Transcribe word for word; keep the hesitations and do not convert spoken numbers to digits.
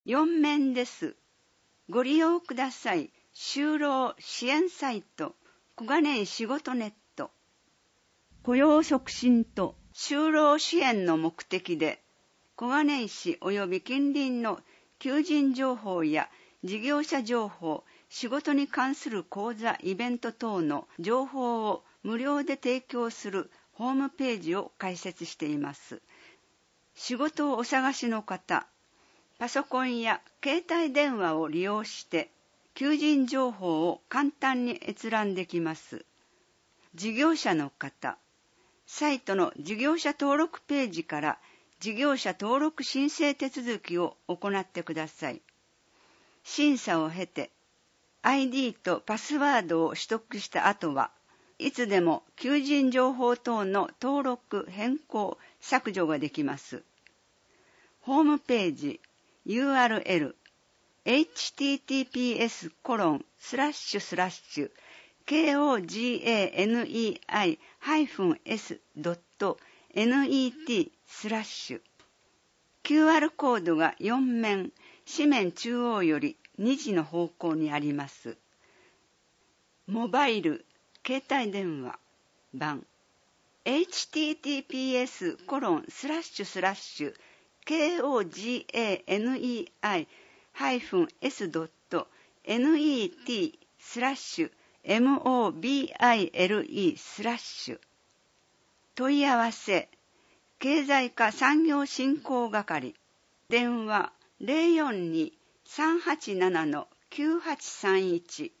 よん面です。ご利用ください。就労支援サイト、小金井仕事ネット。雇用促進と就労支援の目的で、小金井市及び近隣の求人情報や事業者情報、仕事に関する講座、イベント等の情報を無料で提供するホームページを開設しています。仕事をお探しの方、パソコンや携帯電話を利用して求人情報を簡単に閲覧できます。事業者の方、サイトの事業者登録ページから事業者登録申請手続きを行ってください。審査を経て アイディー とパスワードを取得した後はいつでも求人情報等の登録、変更、削除ができます。ホームページ ユーアールエル エイチティーティーピーエスコロンスラッシュスラッシュ ケーオージーエーエヌイーアイハイフンエスドットネット スラッシュ キューアール コードがよん面、紙面中央よりにじの方向にあります。モバイル、携帯電話版 エイチティーティーピーエスコロンスラッシュスラッシュ ケーオージーエーエヌイーアイハイフンエスドットネット スラッシュ モバイル スラッシュ問い合わせ経済課産業振興係電話 ゼロよんに さんはちなな きゅうはちさんいち